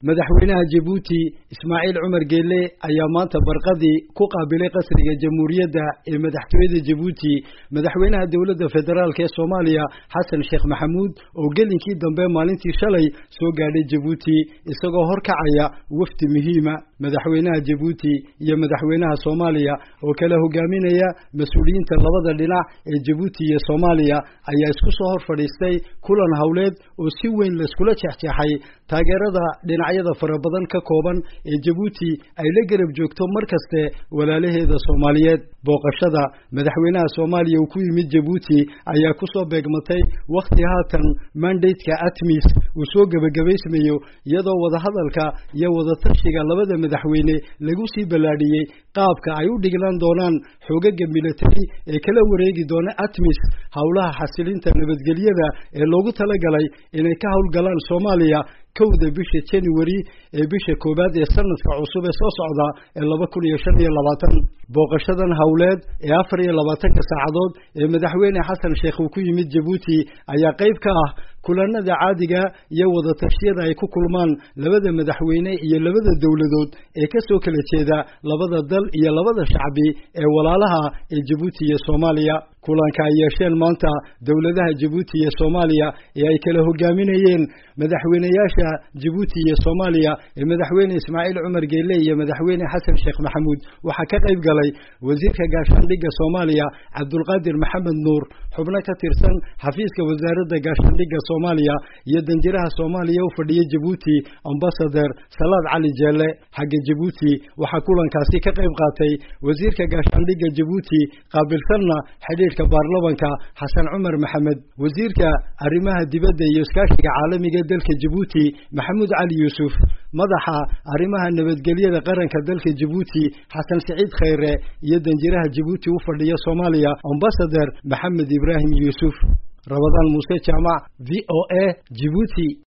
madaxweynaha Djibouti Ismaaciil Cumar Geelle ayaa maanta barqadii ku qaabilay qasriga jamhuuriyadda ee madaxtooyada Djibouti madaxweynaha dawladda federaalka ee Soomaaliya Xasan Sheekh Maxamuud oo gelinkii dambe maalintii shalay soo gaadhay Djibouti isagoo horkacaya wafdi muhiima madaxweynaha Djibouti iyo madaxweynaha Soomaaliya oo kala hogaaminaya mas'uuliyiinta labada dhinac ee Djibouti iyo Soomaaliya ayaa isku soo hor fadhiistay kulan hawleed oo si weyn la iskula jeexjeexay taageerada dhinacyada farabadan ka kooban ee Djibouti ay la garab joogto markaste walaalaheeda Soomaaliyeed booqashada madaxweynaha Soomaaliya uu ku yimid Djibouti ayaa ku soo beegmatay waqti haatan mandate-ka ATMIS uu soo gabagabaysmayo iyadoo wada hadalka iyo wada tashiga labada madaxweyne lagu sii balaadhiyay qaabka ay u dhiglaan doonaan xoogagga military ee kala wareegi doona ATMIS hawlaha xasilinta nabadgelyada ee loogu talagalay inay ka hawlgalaan Soomaaliya kowda bisha January ee bisha koobaad ee sanadka cusub ee soo socda ee 2025 booqashadan hawleed ee 24 saacadood ee madaxweyne Xasan Sheekh uu ku yimid Djibouti ayaa qayb ka ah kulanada caadiga iyo wada tashiyada ay ku kulmaan labada madaxweyne iyo labada dawladood ee ka soo kala jeeda labada dal iyo labada shacbi ee walaalaha ee Djibouti iyo Soomaaliya kulanka ay yeesheen maanta dawladaha Djibouti iyo Soomaaliya ee ay kala hogaaminayeen madaxweynayaasha Djibouti iyo Soomaaliya ee madaxweyne Ismaaciil Cumar Geelle iyo madaxweyne Xasan Sheekh Maxamuud waxa ka qayb galay wasiirka gaashaandhigga Soomaaliya Cabdulqaadir Maxamed Nuur xubno ka tirsan xafiiska wasaaradda gaashaandhigga Soomaaliya iyo danjiraha Soomaaliya u fadhiyay Djibouti Ambassador Salaad Cali Jeelle xagga Djibouti waxa kulankaasi ka qayb qaatay wasiirka gaashaandhigga Djibouti qaabilsanna xiriirka baarlamaanka Xasan Cumar Maxamed wasiirka arrimaha dibadda iyo iskaashiga caalamiga dalka Djibouti Maxamuud Cali Yuusuf madaxa arrimaha nabadgelyada qaranka dalka Djibouti Xasan Saciid Khayre iyo danjiraha Djibouti u fadhiya Soomaaliya Ambassador Maxamed Ibrahim Yuusuf Ramadan Muuse Jaamac VOA Djibouti